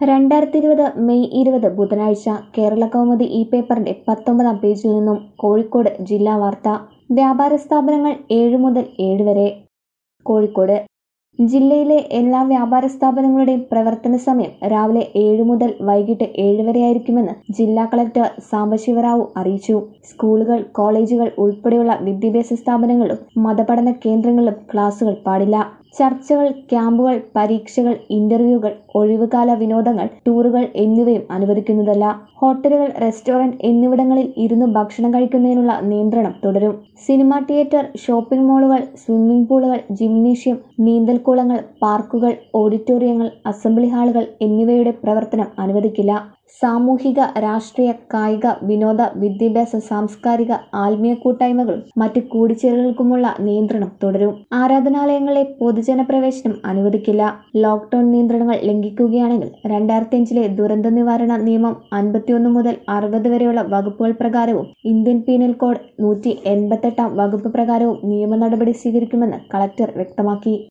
2020 May 20 ബുധനാഴ്ച കേരളകൗമുദി ഈ പേപ്പറിന്റെ 19-ാം പേജിൽ നിന്നും കോഴിക്കോട് ജില്ലാ വാർത്ത. വ്യാപാര സ്ഥാപനങ്ങൾ 7 മുതൽ 7 വരെ. കോഴിക്കോട് ജില്ലയിലെ എല്ലാ വ്യാപാര സ്ഥാപനങ്ങളുടെയും പ്രവർത്തന സമയം രാവിലെ 7 മുതൽ വൈകിട്ട് 7 വരെയായിരിക്കുമെന്ന് ജില്ലാ കളക്ടർ സാംബശിവറാവു അറിയിച്ചു. സ്കൂളുകൾ, കോളേജുകൾ ഉൾപ്പെടെയുള്ള വിദ്യാഭ്യാസ സ്ഥാപനങ്ങളിലും മതപഠന കേന്ദ്രങ്ങളിലും ക്ലാസുകൾ പാടില്ല. ചർച്ചകൾ, ക്യാമ്പുകൾ, പരീക്ഷകൾ, ഇന്റർവ്യൂകൾ, ഒഴിവുകാല വിനോദങ്ങൾ, ടൂറുകൾ എന്നിവയും അനുവദിക്കുന്നതല്ല. ഹോട്ടലുകൾ, റെസ്റ്റോറന്റ് എന്നിവിടങ്ങളിൽ ഇരുന്ന് ഭക്ഷണം കഴിക്കുന്നതിനുള്ള നിയന്ത്രണം തുടരും. സിനിമാ തിയേറ്റർ, ഷോപ്പിംഗ് മാളുകൾ, സ്വിമ്മിംഗ് പൂളുകൾ, ജിംനേഷ്യം, നീന്തൽക്കുളങ്ങൾ, പാർക്കുകൾ, ഓഡിറ്റോറിയങ്ങൾ, അസംബ്ലി ഹാളുകൾ എന്നിവയുടെ പ്രവർത്തനം അനുവദിക്കില്ല. സാമൂഹിക, രാഷ്ട്രീയ, കായിക, വിനോദ, വിദ്യാഭ്യാസ, സാംസ്കാരിക, ആത്മീയ കൂട്ടായ്മകളും മറ്റ് കൂടിച്ചേരലുകൾക്കുമുള്ള നിയന്ത്രണം തുടരും. ആരാധനാലയങ്ങളിലെ പൊതുജന പ്രവേശനം അനുവദിക്കില്ല. ലോക്ക്ഡൌൺ നിയന്ത്രണങ്ങൾ ലംഘിക്കുകയാണെങ്കിൽ 2005-ലെ ദുരന്ത നിവാരണ നിയമം 51 മുതൽ 60 വരെയുള്ള വകുപ്പുകൾ പ്രകാരവും ഇന്ത്യൻ പീനൽ കോഡ് 188-ാം വകുപ്പ് പ്രകാരവും നിയമ നടപടി സ്വീകരിക്കുമെന്ന് കളക്ടർ വ്യക്തമാക്കി.